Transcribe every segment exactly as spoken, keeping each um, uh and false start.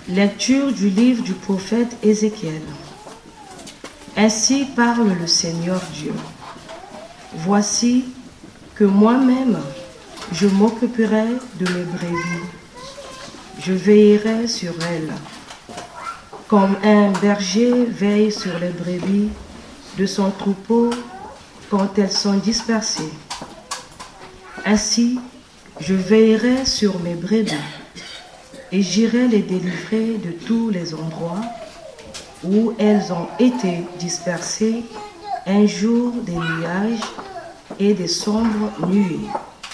Lecture du livre du prophète Ézéchiel. Ainsi parle le Seigneur Dieu. Voici que moi-même, je m'occuperai de mes brebis. Je veillerai sur elles, comme un berger veille sur les brebis de son troupeau quand elles sont dispersées. Ainsi, je veillerai sur mes brebis et j'irai les délivrer de tous les endroits où elles ont été dispersées un jour des nuages et des sombres nuées.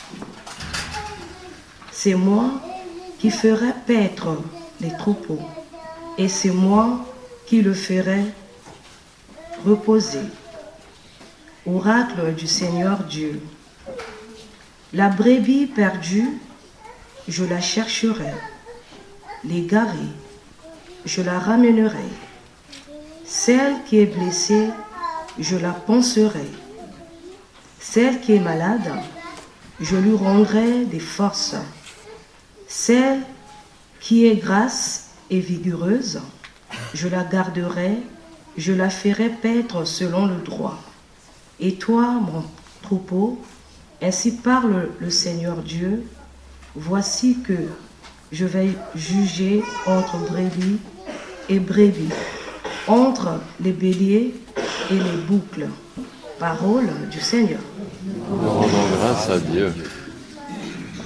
C'est moi qui ferai paître les troupeaux, et c'est moi qui le ferai reposer. Oracle du Seigneur Dieu. La brebis perdue, je la chercherai. L'égarée, je la ramènerai. Celle qui est blessée, je la panserai. Celle qui est malade, je lui rendrai des forces. Celle qui est grasse et vigoureuse, je la garderai, je la ferai paître selon le droit. Et toi, mon troupeau, ainsi parle le Seigneur Dieu, voici que je vais juger entre brebis et brebis, entre les béliers et les boucles. Parole du Seigneur. Nous rendons grâce à Dieu.